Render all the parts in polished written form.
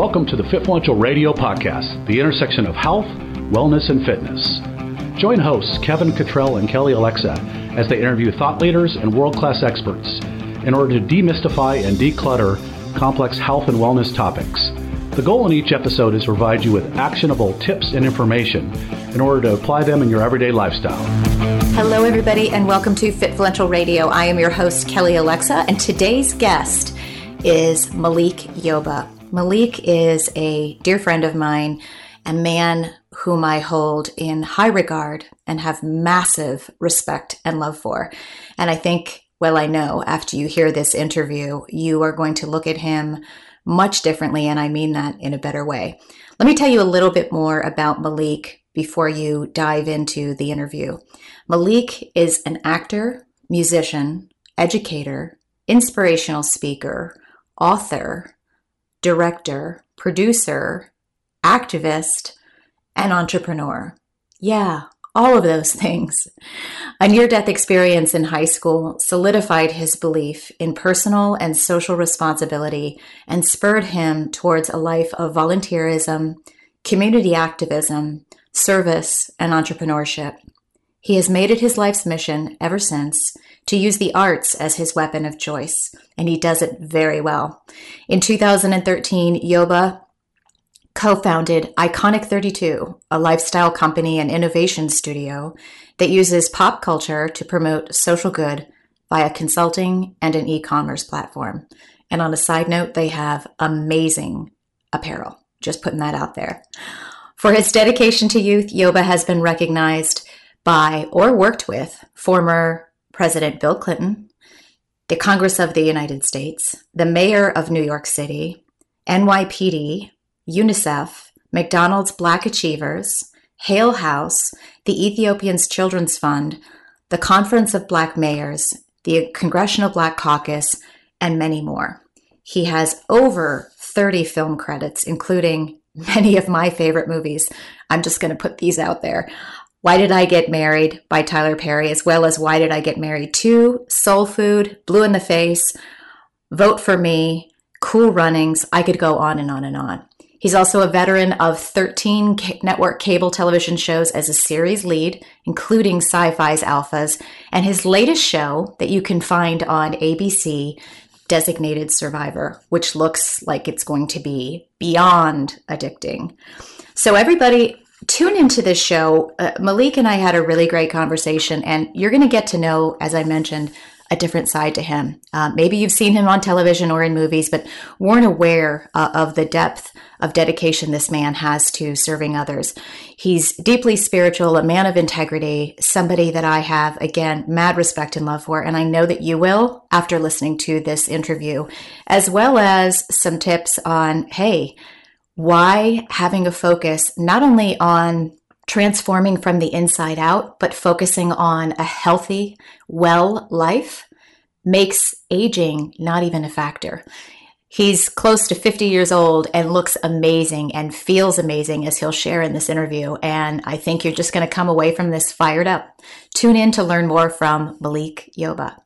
Welcome to the Fitfluential Radio Podcast, the intersection of health, wellness, and fitness. Join hosts Kevin Cottrell and Kelly Alexa as they interview thought leaders and world-class experts in order to demystify and declutter complex health and wellness topics. The goal in each episode is to provide you with actionable tips and information in order to apply them in your everyday lifestyle. Hello, everybody, and welcome to Fitfluential Radio. I am your host, Kelly Alexa, and today's guest is Malik Yoba. Malik is a dear friend of mine, a man whom I hold in high regard and have massive respect and love for. And I think, well, I know after you hear this interview, you are going to look at him much differently, and I mean that in a better way. Let me tell you a little bit more about Malik before you dive into the interview. Malik is an actor, musician, educator, inspirational speaker, author, director, producer, activist, and entrepreneur. Yeah, all of those things. A near-death experience in high school solidified his belief in personal and social responsibility and spurred him towards a life of volunteerism, community activism, service, and entrepreneurship. He has made it his life's mission ever since to use the arts as his weapon of choice, and he does it very well. In 2013, Yoba co-founded Iconic 32, a lifestyle company and innovation studio that uses pop culture to promote social good via consulting and an e-commerce platform. And on a side note, they have amazing apparel. Just putting that out there. For his dedication to youth, Yoba has been recognized by or worked with former President Bill Clinton, the Congress of the United States, the Mayor of New York City, NYPD, UNICEF, McDonald's Black Achievers, Hale House, the Ethiopians Children's Fund, the Conference of Black Mayors, the Congressional Black Caucus, and many more. He has over 30 film credits, including many of my favorite movies. I'm just going to put these out there. Why Did I Get Married by Tyler Perry, as well as Why Did I Get Married 2, Soul Food, Blue in the Face, Vote for Me, Cool Runnings. I could go on and on and on. He's also a veteran of 13 network cable television shows as a series lead, including Sci-Fi's Alphas, and his latest show that you can find on ABC, Designated Survivor, which looks like it's going to be beyond addicting. So everybody, tune into this show. Malik and I had a really great conversation, and you're going to get to know, as I mentioned, a different side to him. Maybe you've seen him on television or in movies, but weren't aware of the depth of dedication this man has to serving others. He's deeply spiritual, a man of integrity, somebody that I have, again, mad respect and love for, and I know that you will after listening to this interview, as well as some tips on, hey, why having a focus not only on transforming from the inside out, but focusing on a healthy, well life makes aging not even a factor. He's close to 50 years old and looks amazing and feels amazing, as he'll share in this interview. And I think you're just going to come away from this fired up. Tune in to learn more from Malik Yoba.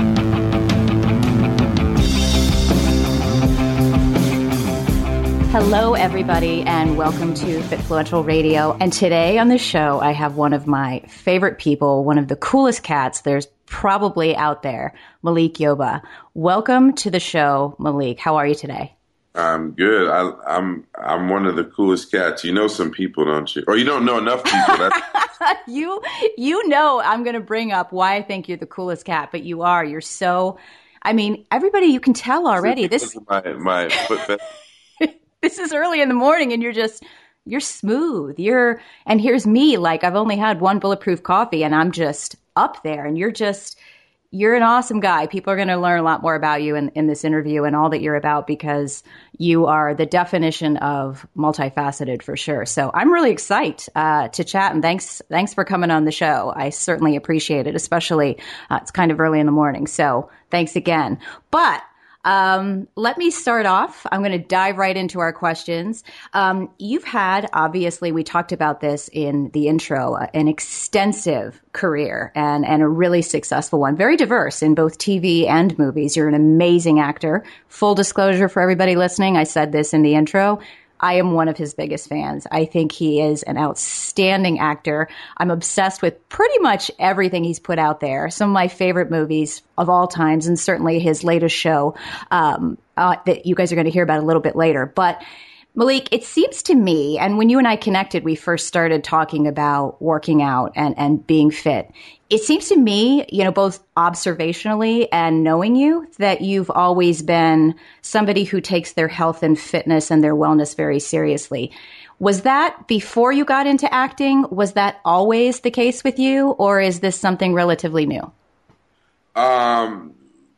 Hello, everybody, and welcome to Fitfluential Radio. And today on the show, I have one of my favorite people, one of the coolest cats there's probably out there, Malik Yoba. Welcome to the show, Malik. How are you today? I'm good. I'm one of the coolest cats. You know some people, don't you? Or you don't know enough people. You know I'm going to bring up why I think you're the coolest cat, but you are. You're so. I mean, everybody, you can tell already. This my foot. This is early in the morning and you're smooth. And here's me, like I've only had one bulletproof coffee and I'm just up there, and you're an awesome guy. People are going to learn a lot more about you in this interview and all that you're about, because you are the definition of multifaceted for sure. So I'm really excited to chat, and thanks for coming on the show. I certainly appreciate it, especially it's kind of early in the morning. So thanks again. But Let me start off. I'm going to dive right into our questions. You've had, obviously, we talked about this in the intro, an extensive career and a really successful one, very diverse in both TV and movies. You're an amazing actor. Full disclosure for everybody listening, I said this in the intro. I am one of his biggest fans. I think he is an outstanding actor. I'm obsessed with pretty much everything he's put out there. Some of my favorite movies of all times, and certainly his latest show that you guys are going to hear about a little bit later. But Malik, it seems to me, and when you and I connected, we first started talking about working out and being fit. It seems to me, both observationally and knowing you, that you've always been somebody who takes their health and fitness and their wellness very seriously. Was that before you got into acting? Was that always the case with you, or is this something relatively new? Well,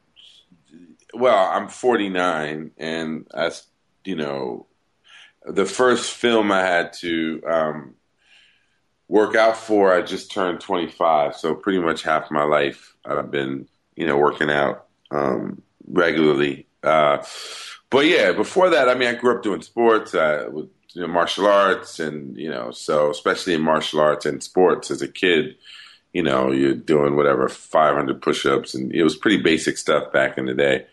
I'm 49, and the first film I had to work out for, I just turned 25. So pretty much half my life I've been, working out regularly. But yeah, before that, I grew up doing sports, with martial arts, and so especially in martial arts and sports as a kid, you're doing whatever 500 push-ups, and it was pretty basic stuff back in the day.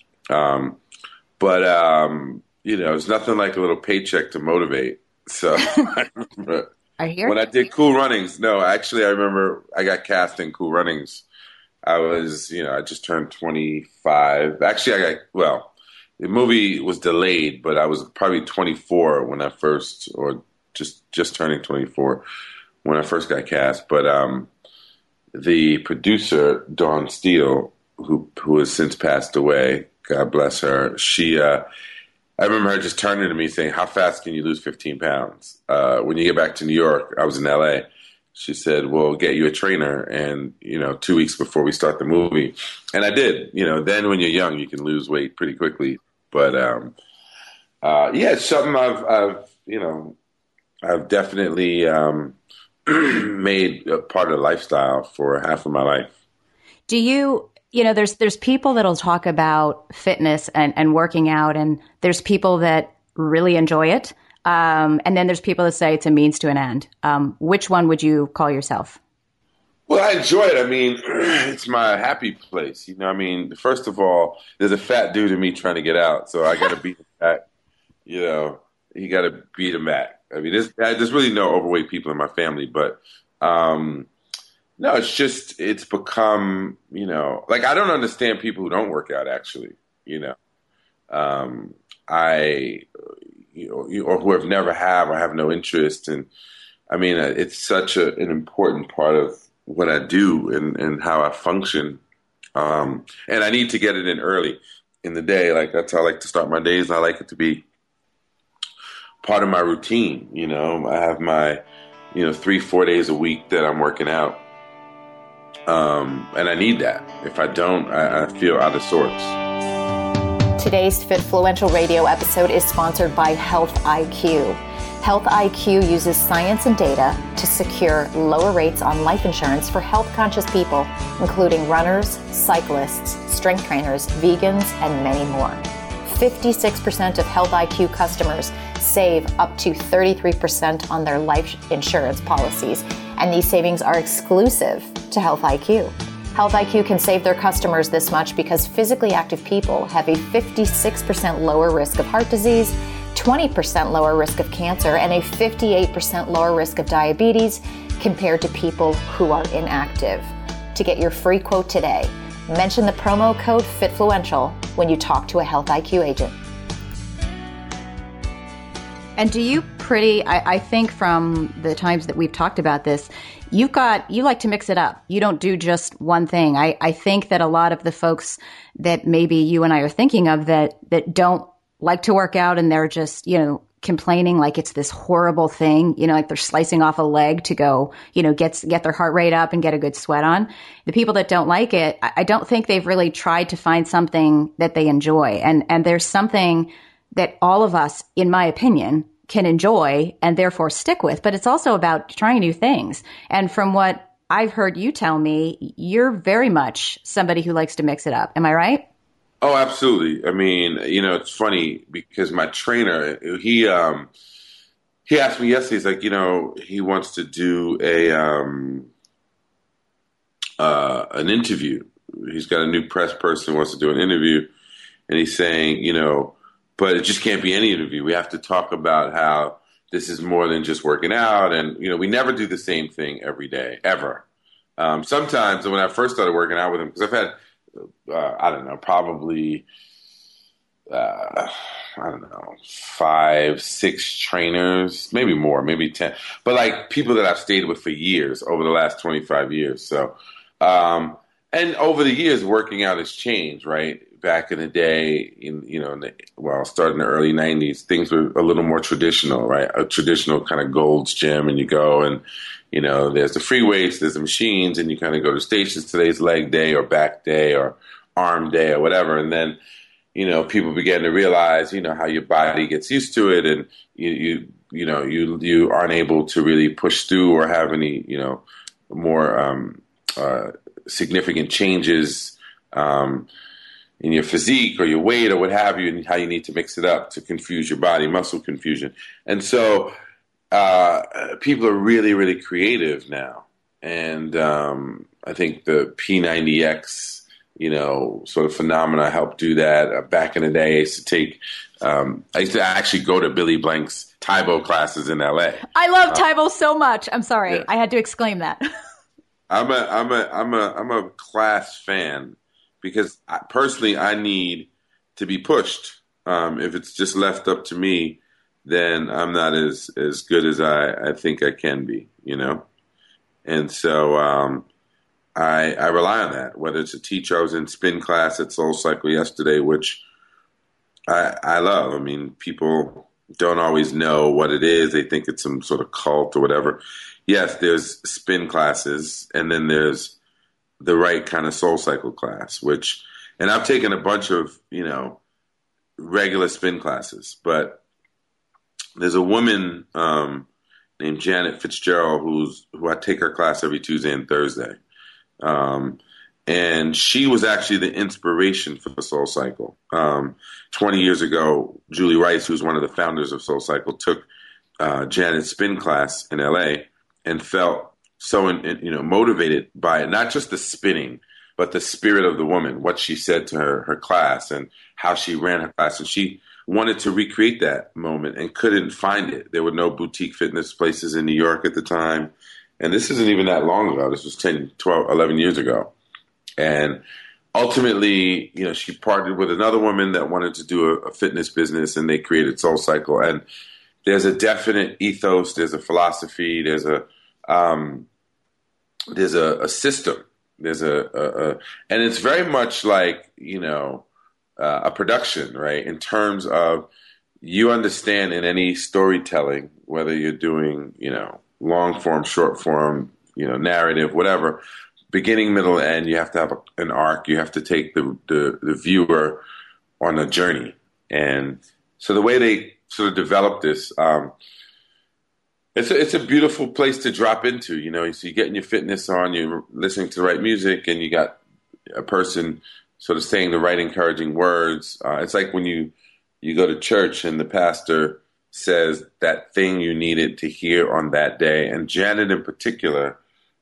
It's nothing like a little paycheck to motivate. So I remember when I did Cool Runnings. No, actually, I remember I got cast in Cool Runnings. I was, I just turned 25. Actually, the movie was delayed, but I was probably 24 when I first, or just turning 24 when I first got cast. But the producer, Dawn Steele, who has since passed away, God bless her, I remember her just turning to me saying, "How fast can you lose 15 pounds? When you get back to New York," I was in LA. She said, "We'll get you a trainer." And, 2 weeks before we start the movie. And I did. Then when you're young, you can lose weight pretty quickly. But, it's something I've definitely made a part of the lifestyle for half of my life. Do you... there's people that'll talk about fitness and working out, and there's people that really enjoy it. And then there's people that say it's a means to an end. Which one would you call yourself? Well, I enjoy it. It's my happy place. First of all, there's a fat dude in me trying to get out, so I got to beat him back. You got to beat him back. There's really no overweight people in my family, but no, it's become, I don't understand people who don't work out, actually, or who have never or have no interest. And it's such an important part of what I do and how I function. And I need to get it in early in the day. That's how I like to start my days. I like it to be part of my routine. I have my, 3-4 days a week that I'm working out. And I need that. If I don't, I feel out of sorts. Today's Fitfluential Radio episode is sponsored by Health IQ. Health IQ uses science and data to secure lower rates on life insurance for health-conscious people, including runners, cyclists, strength trainers, vegans, and many more. 56% of Health IQ customers save up to 33% on their life insurance policies, and these savings are exclusive to Health IQ. Health IQ can save their customers this much because physically active people have a 56% lower risk of heart disease, 20% lower risk of cancer, and a 58% lower risk of diabetes compared to people who are inactive. To get your free quote today, mention the promo code FITFLUENTIAL when you talk to a Health IQ agent. And do you I think from the times that we've talked about this, you like to mix it up. You don't do just one thing. I think that a lot of the folks that maybe you and I are thinking of that don't like to work out, and they're just, complaining like it's this horrible thing, like they're slicing off a leg to go, get their heart rate up and get a good sweat on. The people that don't like it, I don't think they've really tried to find something that they enjoy. And there's something that all of us, in my opinion, can enjoy and therefore stick with, but it's also about trying new things. And from what I've heard you tell me, you're very much somebody who likes to mix it up. Am I right? Oh, absolutely. I mean, it's funny because my trainer, he asked me yesterday, he's like, he wants to do an interview. He's got a new press person who wants to do an interview, and he's saying, but it just can't be any interview. We have to talk about how this is more than just working out, and we never do the same thing every day, ever. Sometimes when I first started working out with him, because I've had, I don't know, probably, 5, 6 trainers, maybe more, maybe 10, but like people that I've stayed with for years, over the last 25 years. So, and over the years, working out has changed, right? Back in the day, starting in the early 90s, things were a little more traditional, right? A traditional kind of Gold's Gym, and you go and, there's the free weights, there's the machines, and you kind of go to stations. Today's leg day or back day or arm day or whatever. And then, people began to realize, how your body gets used to it, and you aren't able to really push through or have any, more significant changes in your physique or your weight or what have you, and how you need to mix it up to confuse your body, muscle confusion. And so people are really, really creative now. And I think the P90X, sort of phenomena helped do that. Back in the day, I used to actually go to Billy Blank's Tae Bo classes in LA. I love Tae Bo so much. I'm sorry. Yeah. I had to exclaim that. I'm a class fan because personally I need to be pushed. If it's just left up to me, then I'm not as good as I think I can be, And so I rely on that, whether it's a teacher. I was in spin class at Soul Cycle yesterday, which I love. I mean, people don't always know what it is. They think it's some sort of cult or whatever. Yes, there's spin classes, and then there's the right kind of Soul Cycle class, and I've taken a bunch of, regular spin classes, but there's a woman named Janet Fitzgerald who I take her class every Tuesday and Thursday. And she was actually the inspiration for Soul Cycle. 20 years ago, Julie Rice, who's one of the founders of Soul Cycle, took Janet's spin class in LA and felt so motivated by it, not just the spinning, but the spirit of the woman, what she said to her class and how she ran her class. And she wanted to recreate that moment and couldn't find it. There were no boutique fitness places in New York at the time. And this isn't even that long ago. This was 10, 12, 11 years ago. And ultimately, she partnered with another woman that wanted to do a fitness business, and they created Soul Cycle. And there's a definite ethos, there's a philosophy, there's a system, and it's very much like, a production, right? In terms of you understand in any storytelling, whether you're doing, long form, short form, narrative, whatever, beginning, middle, end, you have to have an arc. You have to take the viewer on a journey. And so the way they sort of develop this, it's a beautiful place to drop into, so you're getting your fitness on, you're listening to the right music, and you got a person sort of saying the right encouraging words. It's like when you go to church and the pastor says that thing you needed to hear on that day. And Janet in particular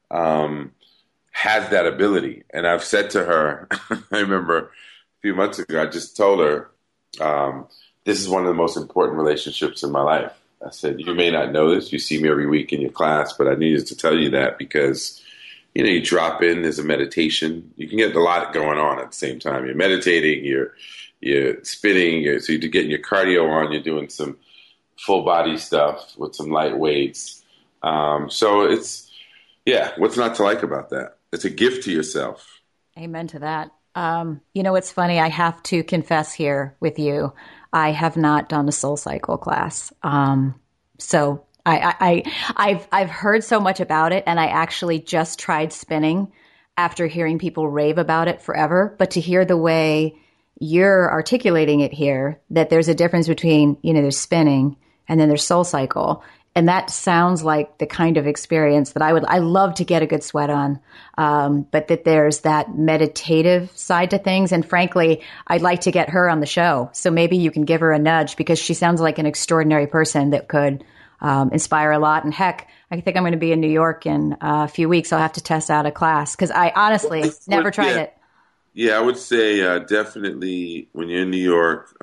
has that ability. And I've said to her, I remember a few months ago, I just told her, this is one of the most important relationships in my life. I said, you may not know this. You see me every week in your class, but I needed to tell you that because, you drop in, there's a meditation. You can get a lot going on at the same time. You're meditating, you're spinning, so you're getting your cardio on, you're doing some full body stuff with some light weights. So what's not to like about that? It's a gift to yourself. Amen to that. It's funny. I have to confess here with you. I have not done a Soul Cycle class. So I've heard so much about it, and I actually just tried spinning after hearing people rave about it forever. But to hear the way you're articulating it here, that there's a difference between, there's spinning and then there's Soul Cycle. And that sounds like the kind of experience that I love to get a good sweat on. But that there's that meditative side to things. And frankly, I'd like to get her on the show. So maybe you can give her a nudge, because she sounds like an extraordinary person that could inspire a lot. And heck, I think I'm going to be in New York in a few weeks. I'll have to test out a class, because I honestly never tried it. Yeah, I would say definitely when you're in New York,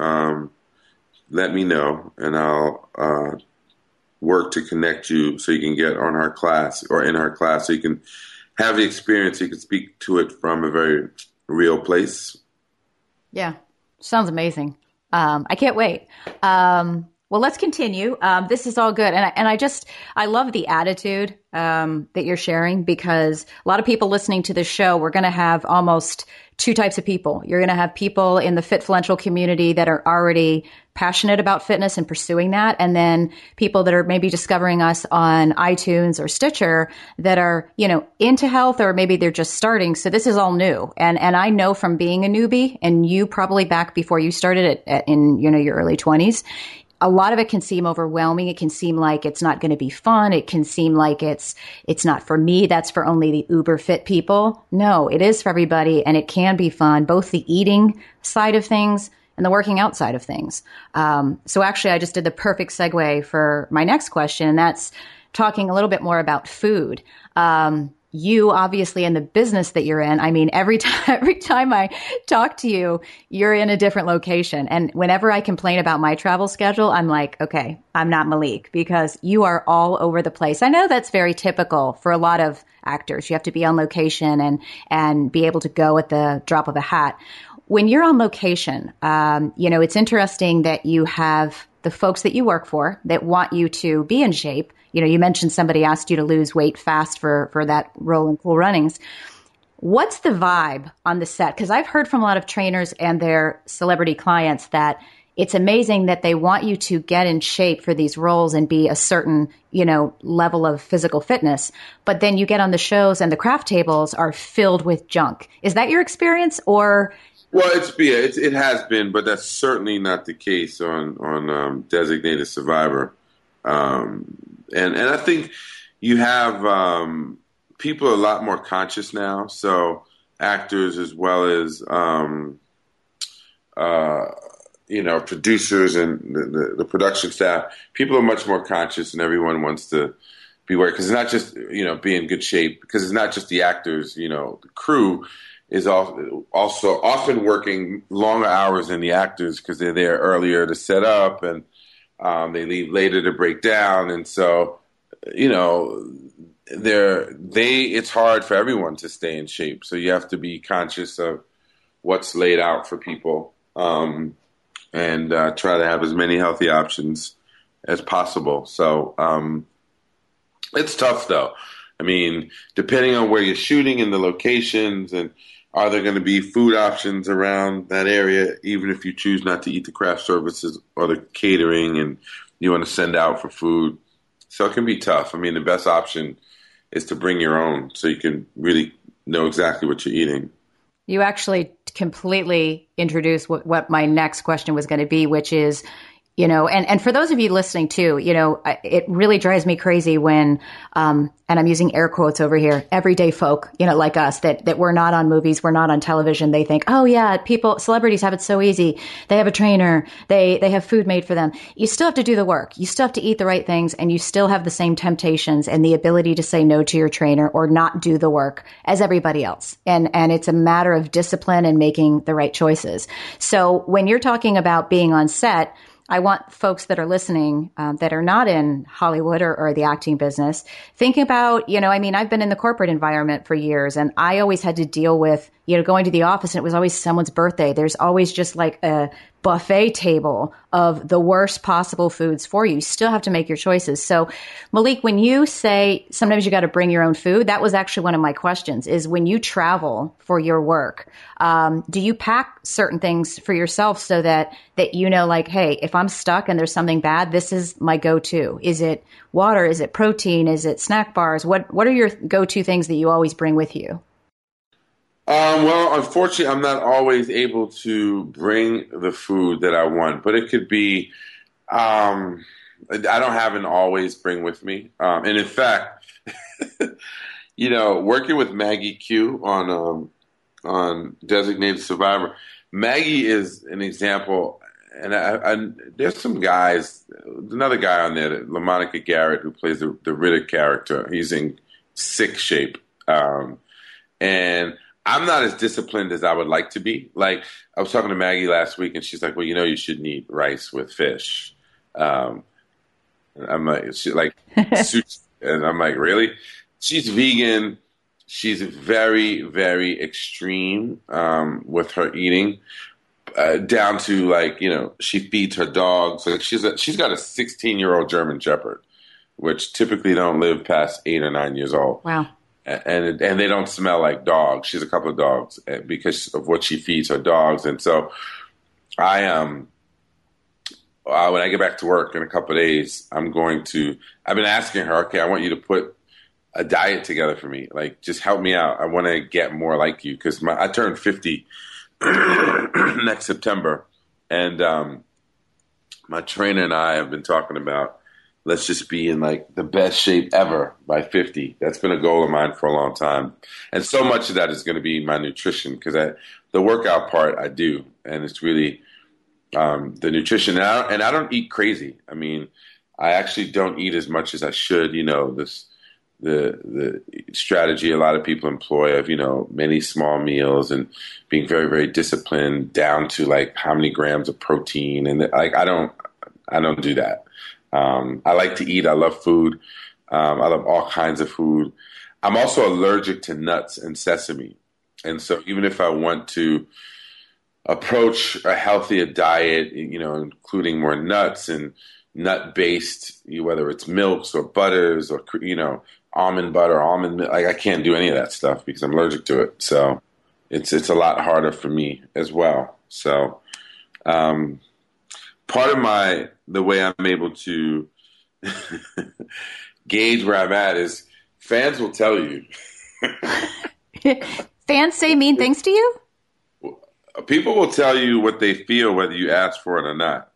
let me know, and I'll work to connect you so you can get on our class or in our class, so you can have the experience. You can speak to it from a very real place. Yeah, sounds amazing. I can't wait. Well, let's continue. This is all good. And I love the attitude that you're sharing, because a lot of people listening to this show, we're going to have almost two types of people. You're going to have people in the Fitfluential community that are already passionate about fitness and pursuing that. And then people that are maybe discovering us on iTunes or Stitcher that are, into health, or maybe they're just starting. So this is all new. And I know from being a newbie, and you probably back before you started it in, your early 20s, a lot of it can seem overwhelming. It can seem like it's not going to be fun. It can seem like it's not for me. That's for only the uber fit people. No, it is for everybody, and it can be fun, both the eating side of things and the working out side of things. So actually, I just did the perfect segue for my next question, and that's talking a little bit more about food. You obviously, in the business that you're in, I mean, every time I talk to you, you're in a different location. And whenever I complain about my travel schedule, I'm like, okay, I'm not Malik, because you are all over the place. I know that's very typical for a lot of actors. You have to be on location and be able to go at the drop of a hat. When you're on location, it's interesting that you have the folks that you work for that want you to be in shape. You mentioned somebody asked you to lose weight fast for that role in Cool Runnings. What's the vibe on the set? Because I've heard from a lot of trainers and their celebrity clients that it's amazing that they want you to get in shape for these roles and be a certain, level of physical fitness. But then you get on the shows and the craft tables are filled with junk. Is that your experience, or? Well, it has been, but that's certainly not the case on Designated Survivor. And I think you have people are a lot more conscious now. So actors, as well as producers and the production staff, people are much more conscious, and everyone wants to be aware, because it's not just be in good shape, because it's not just the actors. The crew is also often working longer hours than the actors, because they're there earlier to set up, and they leave later to break down. And so, it's hard for everyone to stay in shape. So you have to be conscious of what's laid out for people, and try to have as many healthy options as possible. So it's tough, though. I mean, depending on where you're shooting and the locations, and are there going to be food options around that area, even if you choose not to eat the craft services or the catering and you want to send out for food. So it can be tough. I mean, the best option is to bring your own, so you can really know exactly what you're eating. You actually completely introduced what my next question was going to be, which is, and for those of you listening too, it really drives me crazy when, and I'm using air quotes over here, everyday folk, like us, that we're not on movies, we're not on television. They think, oh yeah, celebrities have it so easy. They have a trainer. They have food made for them. You still have to do the work. You still have to eat the right things, and you still have the same temptations and the ability to say no to your trainer or not do the work as everybody else. And it's a matter of discipline and making the right choices. So when you're talking about being on set, I want folks that are listening that are not in Hollywood or the acting business, think about, I've been in the corporate environment for years, and I always had to deal with, going to the office, and it was always someone's birthday. There's always just like a buffet table of the worst possible foods for you. You still have to make your choices. So Malik, when you say sometimes you got to bring your own food, that was actually one of my questions, is when you travel for your work, do you pack certain things for yourself so that like, hey, if I'm stuck and there's something bad, this is my go-to? Is it water? Is it protein? Is it snack bars? What are your go-to things that you always bring with you? Well, unfortunately, I'm not always able to bring the food that I want, but it could be, I don't have an always bring with me. And in fact, working with Maggie Q on Designated Survivor, Maggie is an example. And I there's some guys, another guy on there, LaMonica Garrett, who plays the Riddick character. He's in sick shape. And I'm not as disciplined as I would like to be. Like, I was talking to Maggie last week, and she's like, well, you shouldn't eat rice with fish. I'm like, and I'm like, really? She's vegan. She's very, very extreme with her eating, down to like, she feeds her dogs. Like she's got a 16-year-old German Shepherd, which typically don't live past 8 or 9 years old. Wow. And they don't smell like dogs. She has a couple of dogs because of what she feeds her dogs. And so when I get back to work in a couple of days, I've been asking her, okay, I want you to put a diet together for me. Like, just help me out. I want to get more like you because I turned 50 next September. And my trainer and I have been talking about, let's just be in like the best shape ever by 50. That's been a goal of mine for a long time. And so much of that is going to be my nutrition because the workout part I do. And it's really the nutrition. And I don't eat crazy. I mean, I actually don't eat as much as I should. The strategy a lot of people employ of, many small meals and being very, very disciplined down to like how many grams of protein. And like, I don't do that. I like to eat. I love food. I love all kinds of food. I'm also allergic to nuts and sesame. And so even if I want to approach a healthier diet, including more nuts and nut-based, whether it's milks or butters or, almond butter, almond milk, like I can't do any of that stuff because I'm allergic to it. So it's a lot harder for me as well. So part of the way I'm able to gauge where I'm at is fans will tell you. Fans say mean things to you? People will tell you what they feel whether you ask for it or not.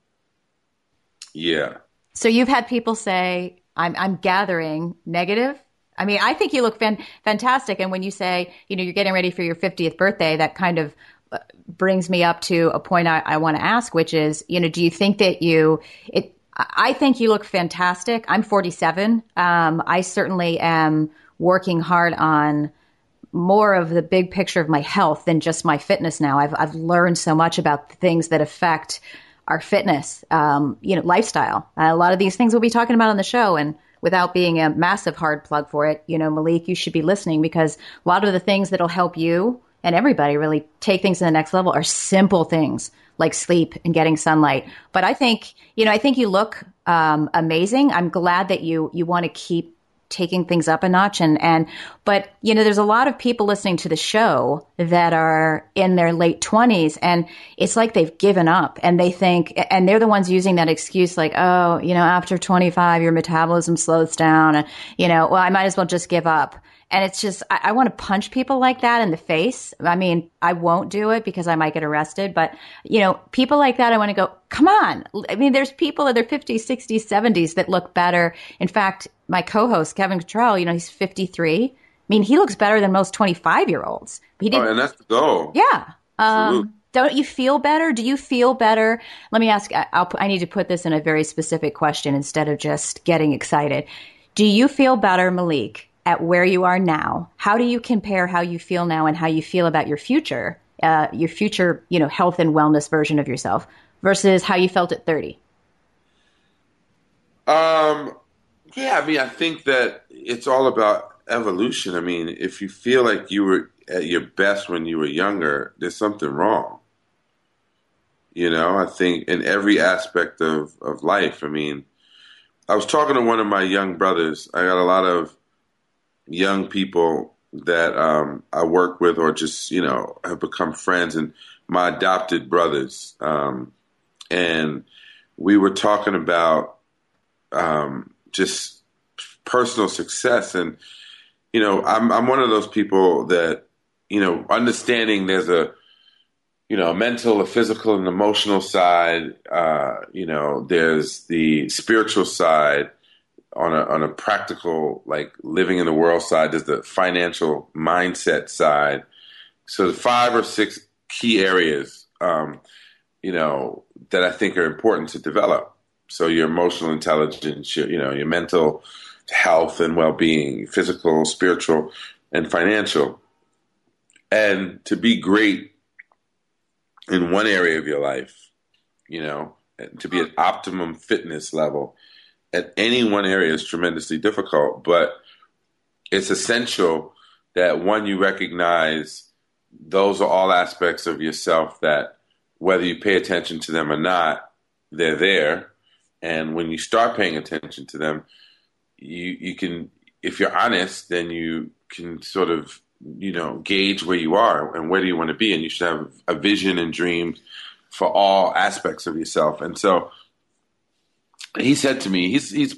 Yeah. So you've had people say, I'm gathering negative. I mean, I think you look fantastic. And when you say, you're getting ready for your 50th birthday, that kind of brings me up to a point I want to ask, which is, do you think that I think you look fantastic. I'm 47. I certainly am working hard on more of the big picture of my health than just my fitness now. I've learned so much about things that affect our fitness, lifestyle. A lot of these things we'll be talking about on the show, and without being a massive hard plug for it, Malik, you should be listening because a lot of the things that'll help you and everybody really take things to the next level are simple things like sleep and getting sunlight. But I think you look amazing. I'm glad that you want to keep taking things up a notch. But there's a lot of people listening to the show that are in their late 20s and it's like they've given up and they think, and they're the ones using that excuse like, oh, after 25, your metabolism slows down and, well, I might as well just give up. And it's just, I want to punch people like that in the face. I mean, I won't do it because I might get arrested. But, people like that, I want to go, come on. I mean, there's people in their 50s, 60s, 70s that look better. In fact, my co-host, Kevin Cottrell, he's 53. I mean, he looks better than most 25-year-olds. And that's the goal. Yeah. Don't you feel better? Do you feel better? Let me ask, I need to put this in a very specific question instead of just getting excited. Do you feel better, Malik, at where you are now? How do you compare how you feel now and how you feel about your future, health and wellness version of yourself versus how you felt at 30? Yeah, I mean, I think that it's all about evolution. I mean, if you feel like you were at your best when you were younger, there's something wrong. I think in every aspect of life. I mean, I was talking to one of my young brothers. I got a lot of young people that I work with or just, have become friends, and my adopted brothers. And we were talking about just personal success. And, I'm one of those people that, understanding there's mental, a physical, and emotional side. There's the spiritual side on a practical, like living in the world side. There's the financial mindset side. So the 5 or 6 key areas, that I think are important to develop. So your emotional intelligence, your mental health and well-being, physical, spiritual, and financial. And to be great in one area of your life, to be at optimum fitness level at any one area is tremendously difficult. But it's essential that, one, you recognize those are all aspects of yourself that, whether you pay attention to them or not, they're there. And when you start paying attention to them, you can, if you're honest, then you can sort of, gauge where you are and where do you want to be. And you should have a vision and dreams for all aspects of yourself. And so he said to me, he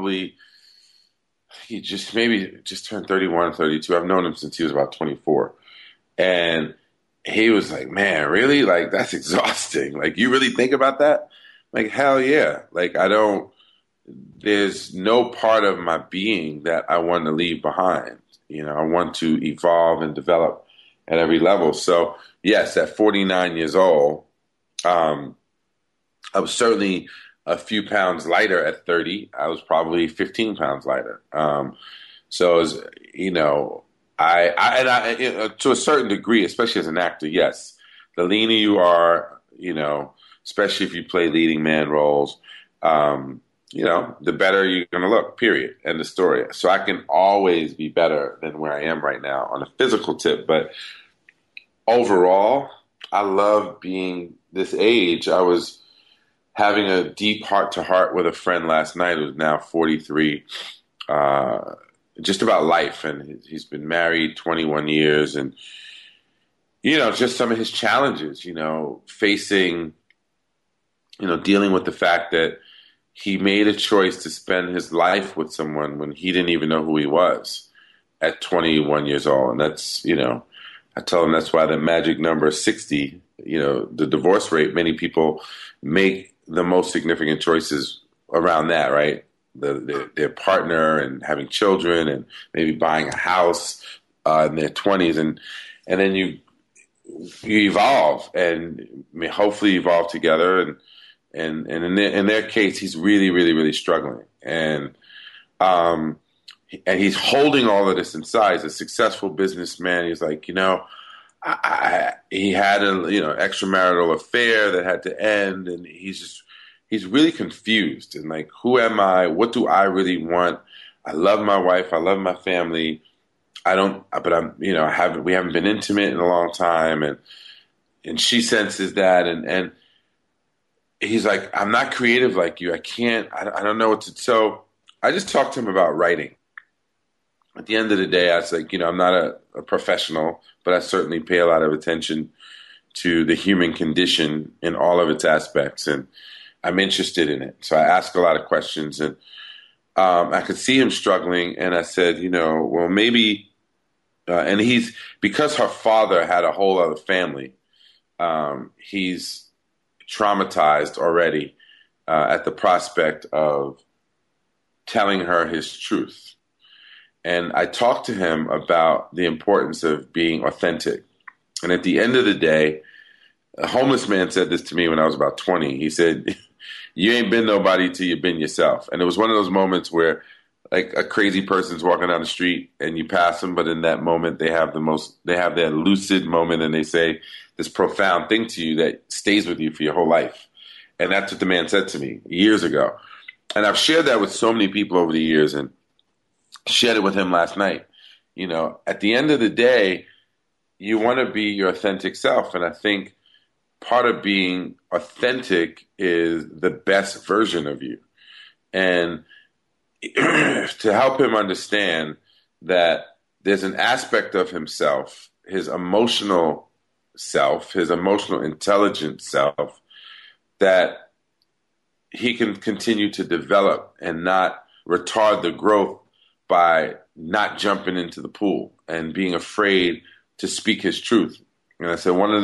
just turned 31 or 32. I've known him since he was about 24. And he was like, man, really? Like, that's exhausting. Like, you really think about that? Like, hell yeah. Like, there's no part of my being that I want to leave behind. I want to evolve and develop at every level. So, yes, at 49 years old, I was certainly a few pounds lighter at 30. I was probably 15 pounds lighter. So, as I to a certain degree, especially as an actor, yes, the leaner you are, especially if you play leading man roles, the better you're going to look, period. End of story. So I can always be better than where I am right now on a physical tip. But overall, I love being this age. I was having a deep heart-to-heart with a friend last night who's now 43, just about life. And he's been married 21 years. And, just some of his challenges, facing, dealing with the fact that he made a choice to spend his life with someone when he didn't even know who he was at 21 years old. And that's, I tell him that's why the magic number is 60, the divorce rate, many people make the most significant choices around that, right? Their partner and having children and maybe buying a house in their 20s. And then you evolve and hopefully evolve together. And in their case, he's really, really, really struggling. And he's holding all of this inside. He's a successful businessman. He's like, he had an extramarital affair that had to end. And he's really confused. And like, who am I? What do I really want? I love my wife. I love my family. We haven't been intimate in a long time. And she senses that. And he's like, I'm not creative like you. I don't know what to. So I just talked to him about writing. At the end of the day, I was like, I'm not a professional, but I certainly pay a lot of attention to the human condition in all of its aspects. And I'm interested in it. So I ask a lot of questions, and I could see him struggling. And I said, well, maybe, and because her father had a whole other family, he's traumatized already at the prospect of telling her his truth. And I talked to him about the importance of being authentic. And at the end of the day, a homeless man said this to me when I was about 20. He said, you ain't been nobody till you've been yourself. And it was one of those moments where, like, a crazy person's walking down the street and you pass them, but in that moment they have their lucid moment and they say this profound thing to you that stays with you for your whole life. And that's what the man said to me years ago. And I've shared that with so many people over the years, and shared it with him last night. At the end of the day, you want to be your authentic self. And I think part of being authentic is the best version of you. And to help him understand that there's an aspect of himself, his emotional self, his emotional intelligent self, that he can continue to develop and not retard the growth by not jumping into the pool and being afraid to speak his truth. And I said, one of the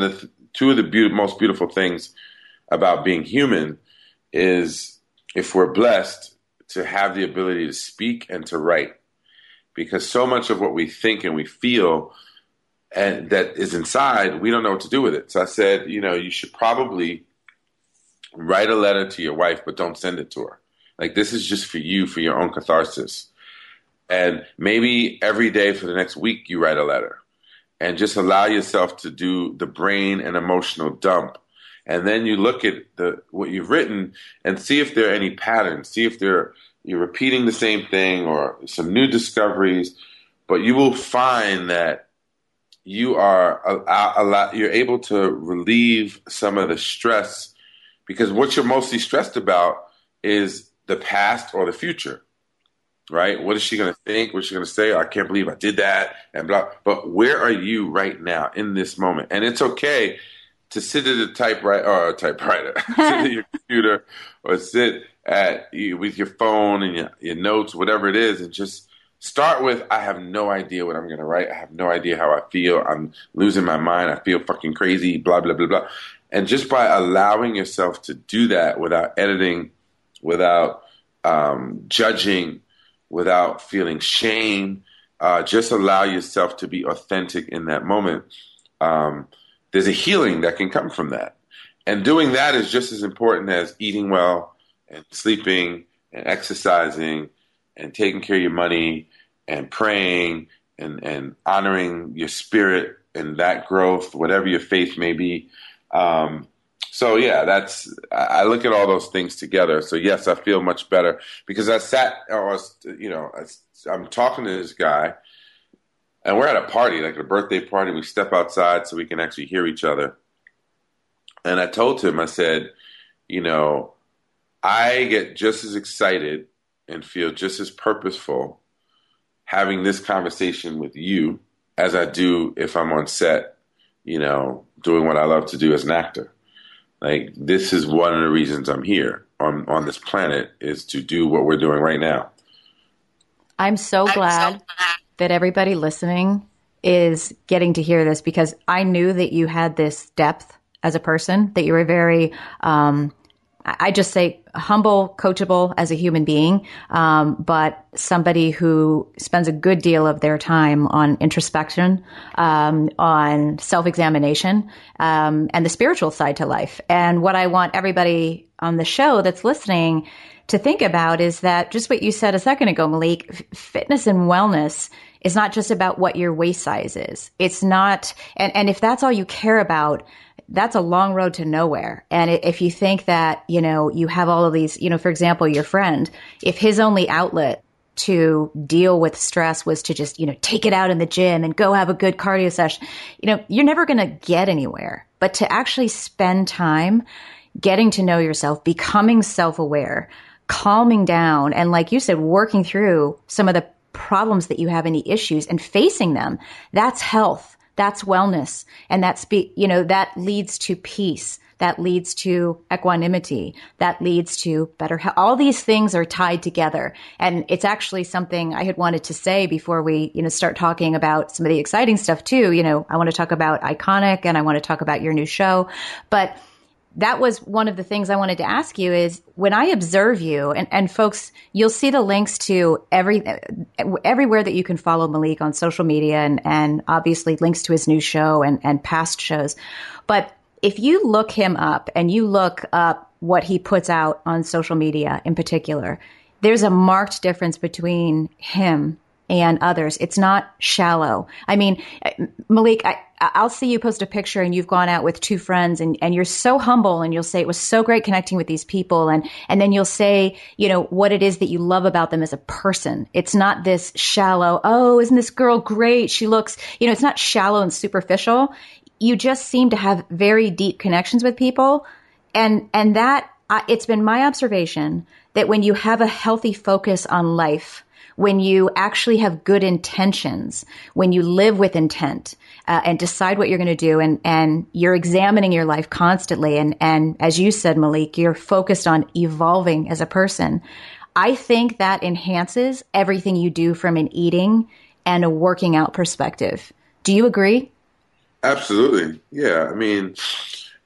two of the most beautiful things about being human is if we're blessed to have the ability to speak and to write. Because so much of what we think and we feel and that is inside, we don't know what to do with it. So I said, you should probably write a letter to your wife, but don't send it to her. Like, this is just for you, for your own catharsis. And maybe every day for the next week you write a letter and just allow yourself to do the brain and emotional dump. And then you look at what you've written and see if there are any patterns, see if you're repeating the same thing or some new discoveries. But you will find that you're able to relieve some of the stress, because what you're mostly stressed about is the past or the future, right? What is she going to think? What's she going to say? Oh, I can't believe I did that, and blah. But where are you right now in this moment? And it's okay to sit at a typewriter, sit at your computer, or sit with your phone and your notes, whatever it is, and just start with, I have no idea what I'm going to write. I have no idea how I feel. I'm losing my mind. I feel fucking crazy, blah, blah, blah, blah. And just by allowing yourself to do that without editing, without judging, without feeling shame, just allow yourself to be authentic in that moment. There's a healing that can come from that. And doing that is just as important as eating well and sleeping and exercising and taking care of your money and praying and honoring your spirit and that growth, whatever your faith may be. So yeah, I look at all those things together. So yes, I feel much better because I'm talking to this guy and we're at a party, like a birthday party. We step outside so we can actually hear each other. And I told him, I said, I get just as excited and feel just as purposeful having this conversation with you as I do if I'm on set, doing what I love to do as an actor. Like, this is one of the reasons I'm here on this planet, is to do what we're doing right now. I'm so glad that everybody listening is getting to hear this, because I knew that you had this depth as a person, that you were very, I just say humble, coachable as a human being, but somebody who spends a good deal of their time on introspection, on self-examination, and the spiritual side to life. And what I want everybody on the show that's listening to think about is that just what you said a second ago, Malik, fitness and wellness is not just about what your waist size is. It's not, and if that's all you care about, that's a long road to nowhere. And if you think that, you have all of these, for example, your friend, if his only outlet to deal with stress was to just, take it out in the gym and go have a good cardio session, you're never going to get anywhere. But to actually spend time getting to know yourself, becoming self-aware, calming down, and like you said, working through some of the problems that you have, any issues, and facing them, that's health. That's wellness. And that leads to peace. That leads to equanimity. That leads to better health. All these things are tied together. And it's actually something I had wanted to say before we, start talking about some of the exciting stuff too. I want to talk about Iconic and I want to talk about your new show. But that was one of the things I wanted to ask you is, when I observe you, and folks, you'll see the links to everywhere that you can follow Malik on social media, and obviously links to his new show and past shows. But if you look him up and you look up what he puts out on social media in particular, there's a marked difference between him and others. It's not shallow. I mean, Malik, I'll see you post a picture and you've gone out with two friends and you're so humble, and you'll say it was so great connecting with these people. And then you'll say, what it is that you love about them as a person. It's not this shallow, oh, isn't this girl great? She looks, it's not shallow and superficial. You just seem to have very deep connections with people. And that it's been my observation that when you have a healthy focus on life, when you actually have good intentions, when you live with intent, and decide what you're going to do, and you're examining your life constantly, and as you said, Malik, you're focused on evolving as a person, I think that enhances everything you do from an eating and a working out perspective. Do you agree? Absolutely. Yeah. I mean,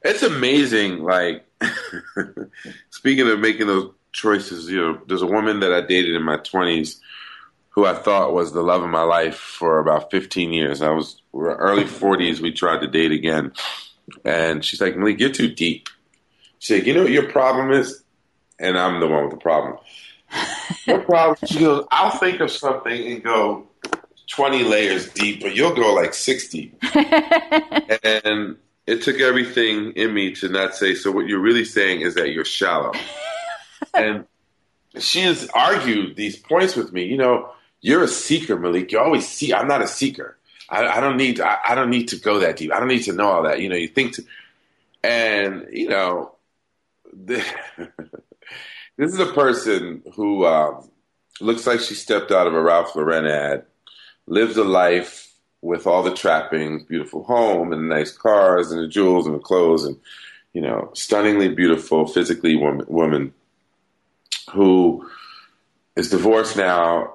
It's amazing. Like, speaking of making those choices, there's a woman that I dated in my 20s who I thought was the love of my life for about 15 years. We're early 40s. We tried to date again. And she's like, Malik, you're too deep. She's like, you know what your problem is? And I'm the one with the problem. Your problem, she goes, I'll think of something and go 20 layers deep, but you'll go like 60. And it took everything in me to not say, so what you're really saying is that you're shallow. And she has argued these points with me. You're a seeker, Malik. You always see. I'm not a seeker. I don't need to go that deep. I don't need to know all that. You think to, and this is a person who looks like she stepped out of a Ralph Lauren ad, lives a life with all the trappings, beautiful home and nice cars and the jewels and the clothes and stunningly beautiful, physically woman who is divorced now.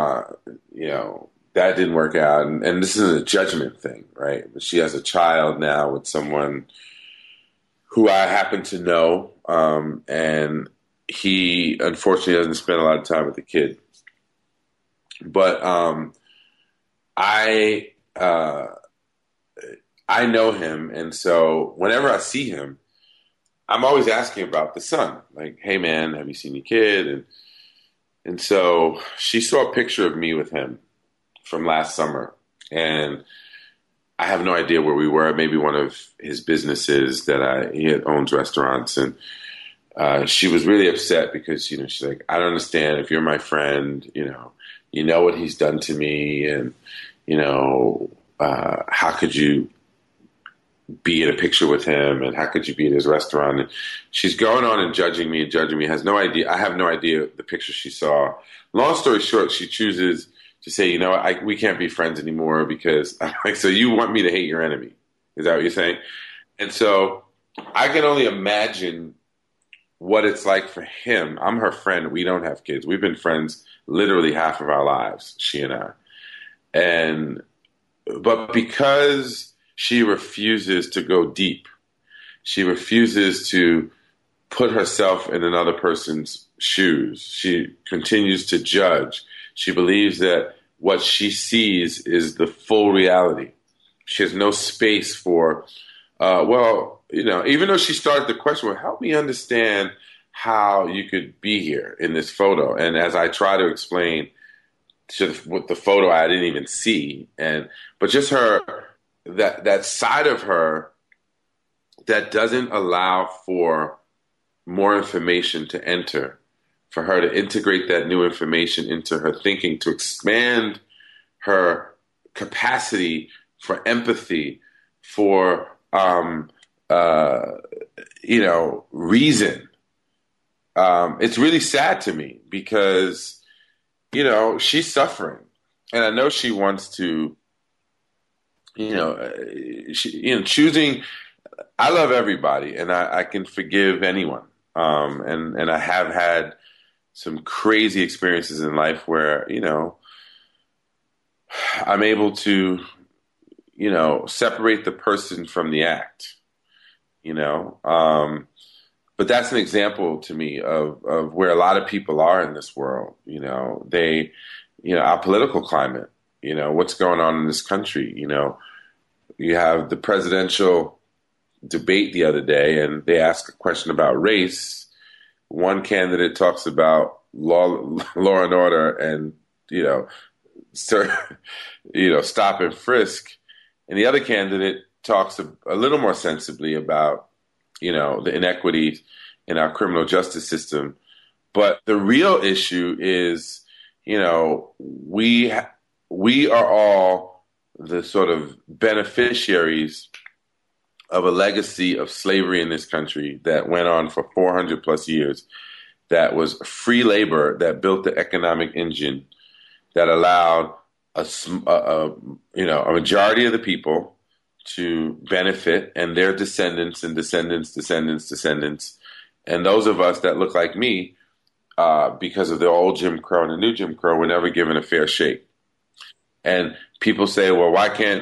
That didn't work out. And this isn't a judgment thing, right? She has a child now with someone who I happen to know. And he unfortunately doesn't spend a lot of time with the kid. But I know him. And so whenever I see him, I'm always asking about the son. Like, hey, man, have you seen your kid? And so she saw a picture of me with him from last summer. And I have no idea where we were. Maybe one of his businesses he owns restaurants. And she was really upset because, she's like, I don't understand. If you're my friend, you know what he's done to me. And, how could you be in a picture with him, and how could you be at his restaurant? And she's going on and judging me, has no idea. I have no idea the picture she saw. Long story short, she chooses to say, we can't be friends anymore because I'm like, so you want me to hate your enemy? Is that what you're saying? And so I can only imagine what it's like for him. I'm her friend. We don't have kids. We've been friends literally half of our lives, she and I. But because she refuses to go deep, she refuses to put herself in another person's shoes. She continues to judge. She believes that what she sees is the full reality. She has no space for, even though she started the question, well, help me understand how you could be here in this photo. And as I try to explain with the photo I didn't even see, but just her, that side of her that doesn't allow for more information to enter, for her to integrate that new information into her thinking, to expand her capacity for empathy, for reason. It's really sad to me because she's suffering, and I know she wants to. Choosing. I love everybody, and I can forgive anyone. And I have had some crazy experiences in life where I'm able to separate the person from the act. But that's an example to me of where a lot of people are in this world. Our political climate. What's going on in this country. You have the presidential debate the other day, and they ask a question about race. One candidate talks about law and order, and stop and frisk, and the other candidate talks a little more sensibly about the inequities in our criminal justice system. But the real issue is, we are all the sort of beneficiaries of a legacy of slavery in this country that went on for 400 plus years, that was free labor, that built the economic engine that allowed a majority of the people to benefit, and their descendants and descendants. And those of us that look like me, because of the old Jim Crow and the new Jim Crow, were never given a fair shake. And people say, well, why can't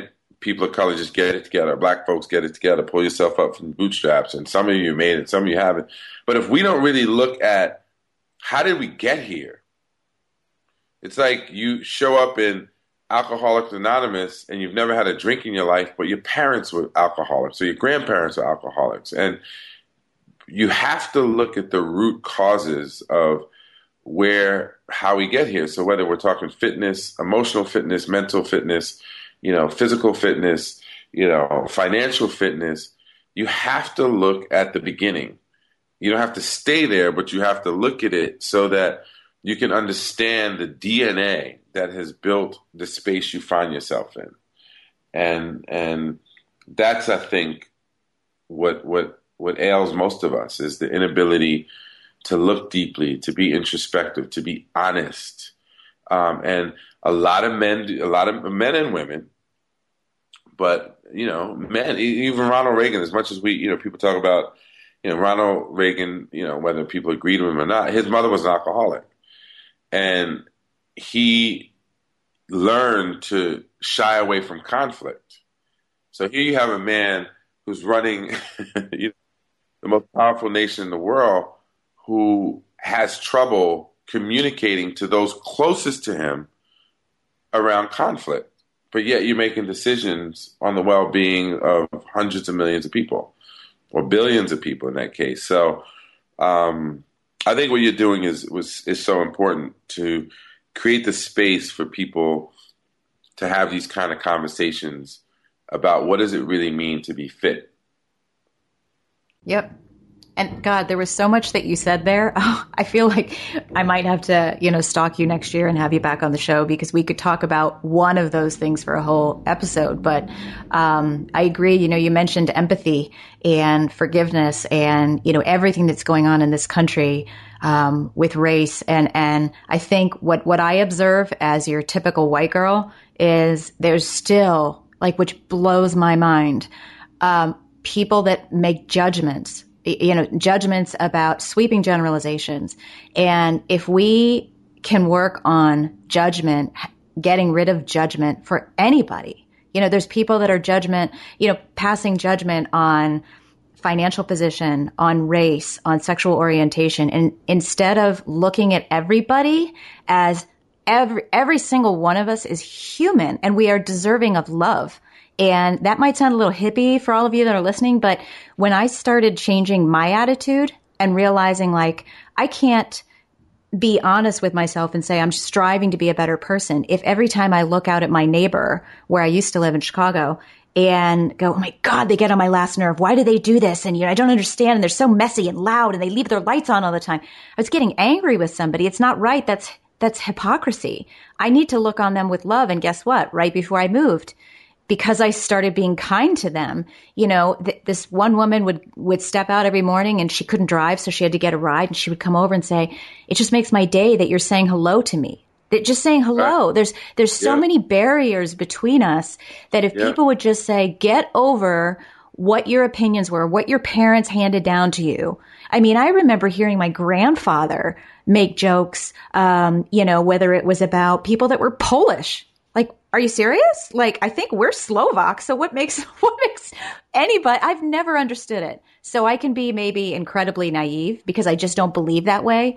people of color just get it together. Black folks get it together. Pull yourself up from the bootstraps. And some of you made it, some of you haven't. But if we don't really look at how did we get here, it's like you show up in Alcoholics Anonymous and you've never had a drink in your life, but your parents were alcoholics or your grandparents were alcoholics. And you have to look at the root causes of how we get here. So whether we're talking fitness, emotional fitness, mental fitness, physical fitness, financial fitness, you have to look at the beginning. You don't have to stay there, but you have to look at it so that you can understand the DNA that has built the space you find yourself in. And that's, I think, what ails most of us is the inability to look deeply, to be introspective, to be honest. And a lot of men and women, but, men, even Ronald Reagan, as much as people talk about, Ronald Reagan, whether people agree to him or not, his mother was an alcoholic. And he learned to shy away from conflict. So here you have a man who's running the most powerful nation in the world who has trouble communicating to those closest to him around conflict. But yet you're making decisions on the well-being of hundreds of millions of people, or billions of people in that case. So I think what you're doing is so important to create the space for people to have these kind of conversations about what does it really mean to be fit. Yep. And God, there was so much that you said there. Oh, I feel like I might have to, stalk you next year and have you back on the show because we could talk about one of those things for a whole episode. But I agree. You mentioned empathy and forgiveness and, everything that's going on in this country with race. And I think what I observe as your typical white girl is there's still, which blows my mind, people that make judgments about sweeping generalizations. And if we can work on judgment, getting rid of judgment for anybody, there's people that are passing judgment on financial position, on race, on sexual orientation. And instead of looking at everybody as every single one of us is human and we are deserving of love. And that might sound a little hippie for all of you that are listening, but when I started changing my attitude and realizing I can't be honest with myself and say I'm striving to be a better person, if every time I look out at my neighbor where I used to live in Chicago and go, oh my God, they get on my last nerve. Why do they do this? And I don't understand. And they're so messy and loud and they leave their lights on all the time. I was getting angry with somebody. It's not right. That's hypocrisy. I need to look on them with love. And guess what? Right before I moved, because I started being kind to them, this one woman would step out every morning and she couldn't drive, so she had to get a ride, and she would come over and say, it just makes my day that you're saying hello to me. That just saying hello. There's so many barriers between us that if people would just say, get over what your opinions were, what your parents handed down to you. I mean, I remember hearing my grandfather make jokes, whether it was about people that were Polish. Are you serious? I think we're Slovak. So what makes anybody, I've never understood it. So I can be maybe incredibly naive because I just don't believe that way.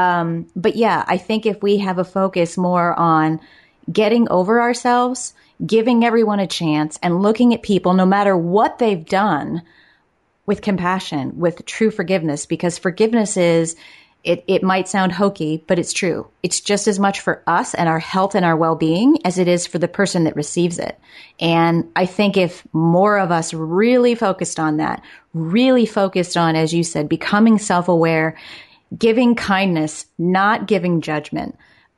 But yeah, I think if we have a focus more on getting over ourselves, giving everyone a chance and looking at people, no matter what they've done, with compassion, with true forgiveness, because forgiveness is, it might sound hokey, but it's true. It's just as much for us and our health and our well-being as it is for the person that receives it. And I think if more of us really focused on that, really focused on, as you said, becoming self-aware, giving kindness, not giving judgment,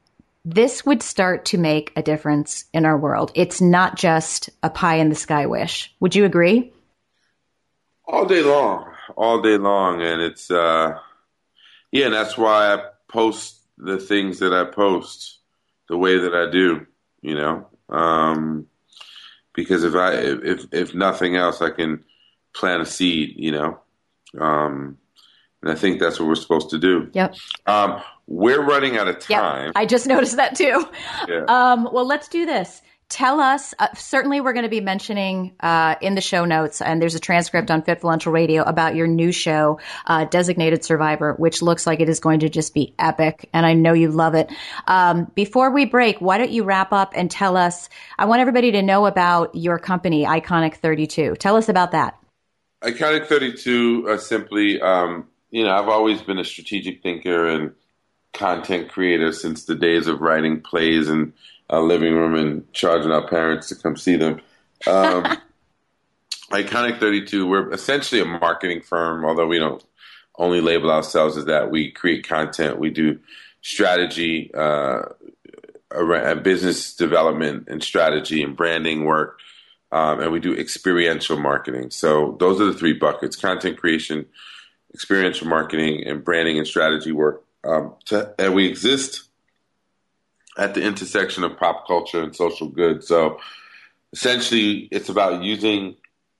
this would start to make a difference in our world. It's not just a pie in the sky wish. Would you agree? All day long. And it's, and that's why I post the things that I post the way that I do, because if nothing else, I can plant a seed, and I think that's what we're supposed to do. Yep. We're running out of time. Yep. I just noticed that too. Yeah. Well, let's do this. Tell us, certainly we're going to be mentioning in the show notes, and there's a transcript on Fitfluential Radio about your new show, Designated Survivor, which looks like it is going to just be epic, and I know you love it. Before we break, why don't you wrap up and tell us, I want everybody to know about your company, Iconic 32. Tell us about that. Iconic 32, simply, I've always been a strategic thinker and content creator since the days of writing plays in a living room and charging our parents to come see them. Iconic 32, we're essentially a marketing firm, although we don't only label ourselves as that. We create content. We do strategy, business development and strategy and branding work, and we do experiential marketing. So those are the three buckets: content creation, experiential marketing, and branding and strategy work. And we exist at the intersection of pop culture and social good. So essentially, it's about using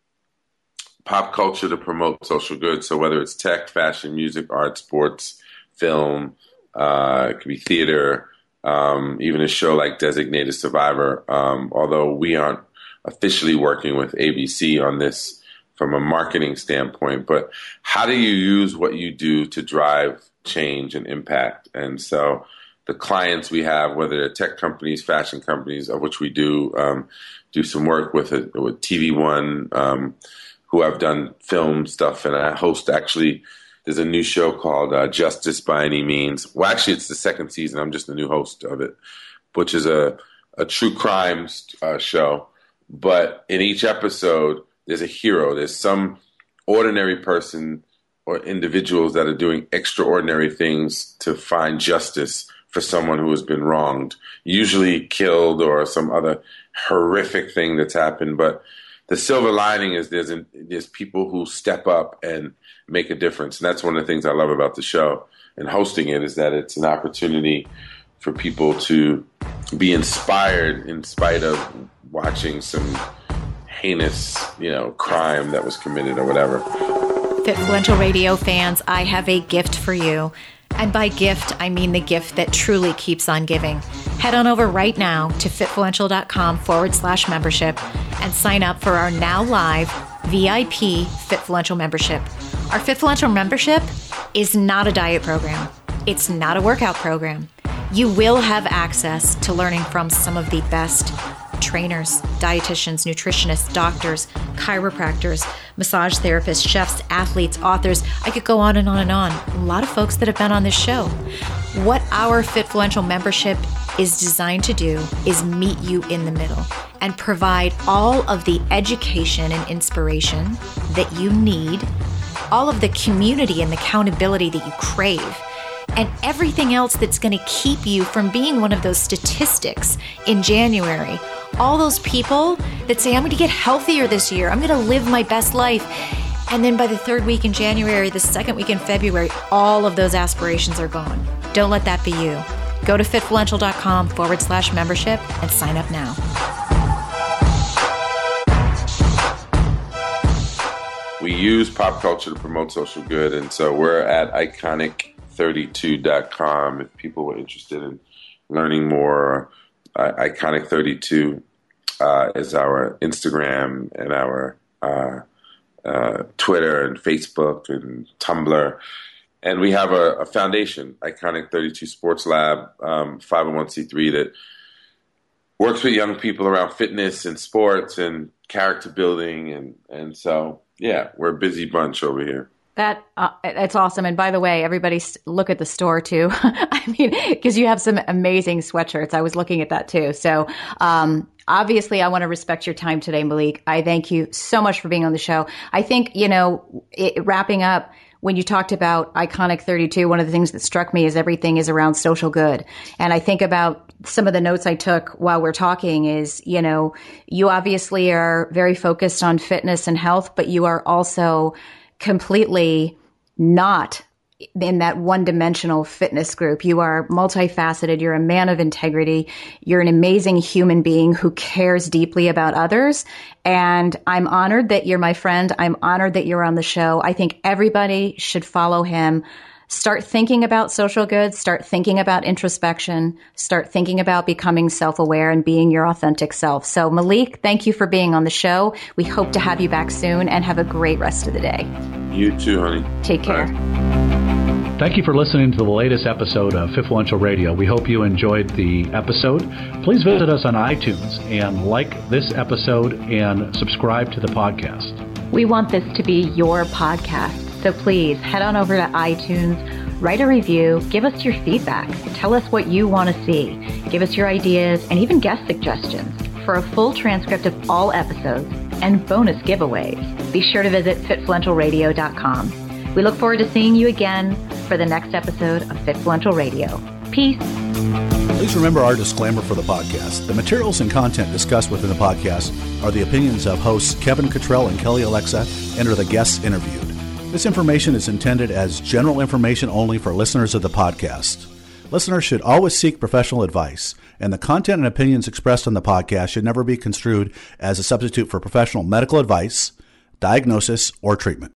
pop culture to promote social good. So whether it's tech, fashion, music, art, sports, film, it could be theater, even a show like Designated Survivor, although we aren't officially working with ABC on this from a marketing standpoint. But how do you use what you do to drive change and impact? And so the clients we have, whether they're tech companies, fashion companies, of which we do some work with TV One, who I've done film stuff, and I host, actually, there's a new show called Justice by Any Means. Well, actually, it's the second season. I'm just the new host of it, which is a true crime show. But in each episode, there's a hero. There's some ordinary person or individuals that are doing extraordinary things to find justice for someone who has been wronged, usually killed or some other horrific thing that's happened. But the silver lining is there's people who step up and make a difference. And that's one of the things I love about the show and hosting it, is that it's an opportunity for people to be inspired in spite of watching some heinous, crime that was committed or whatever. Fitfluential Radio fans, I have a gift for you. And by gift, I mean the gift that truly keeps on giving. Head on over right now to fitfluential.com/membership and sign up for our now live VIP Fitfluential membership. Our Fitfluential membership is not a diet program. It's not a workout program. You will have access to learning from some of the best trainers, dietitians, nutritionists, doctors, chiropractors, massage therapists, chefs, athletes, authors. I could go on and on and on. A lot of folks that have been on this show. What our Fitfluential membership is designed to do is meet you in the middle and provide all of the education and inspiration that you need, all of the community and accountability that you crave, and everything else that's going to keep you from being one of those statistics in January. All those people that say, I'm going to get healthier this year, I'm going to live my best life. And then by the third week in January, the second week in February, all of those aspirations are gone. Don't let that be you. Go to fitfluential.com/membership and sign up now. We use pop culture to promote social good. And so we're at iconic32.com if people were interested in learning more. Iconic 32 is our Instagram and our Twitter and Facebook and Tumblr. And we have a foundation, Iconic 32 Sports Lab, 501c3, that works with young people around fitness and sports and character building. And so, yeah, we're a busy bunch over here. That's awesome. And by the way, everybody look at the store too. I mean, because you have some amazing sweatshirts. I was looking at that too. So obviously, I want to respect your time today, Malik. I thank you so much for being on the show. I think, wrapping up, when you talked about Iconic 32, one of the things that struck me is everything is around social good. And I think about some of the notes I took while we're talking is, you obviously are very focused on fitness and health, but you are also completely not in that one-dimensional fitness group. You are multifaceted. You're a man of integrity. You're an amazing human being who cares deeply about others. And I'm honored that you're my friend. I'm honored that you're on the show. I think everybody should follow him, Start thinking about social good. Start thinking about introspection. Start thinking about becoming self-aware and being your authentic self. So Malik, thank you for being on the show. We hope to have you back soon, and have a great rest of the day. You too, honey. Take care. Bye. Thank you for listening to the latest episode of Fitfluential Radio. We hope you enjoyed the episode. Please visit us on iTunes and like this episode and subscribe to the podcast. We want this to be your podcast. So please head on over to iTunes, write a review, give us your feedback, tell us what you want to see, give us your ideas, and even guest suggestions. For a full transcript of all episodes and bonus giveaways, be sure to visit fitfluentialradio.com. We look forward to seeing you again for the next episode of Fitfluential Radio. Peace. Please remember our disclaimer for the podcast. The materials and content discussed within the podcast are the opinions of hosts Kevin Cottrell and Kelly Alexa and are the guests interviewed. This information is intended as general information only for listeners of the podcast. Listeners should always seek professional advice, and the content and opinions expressed on the podcast should never be construed as a substitute for professional medical advice, diagnosis, or treatment.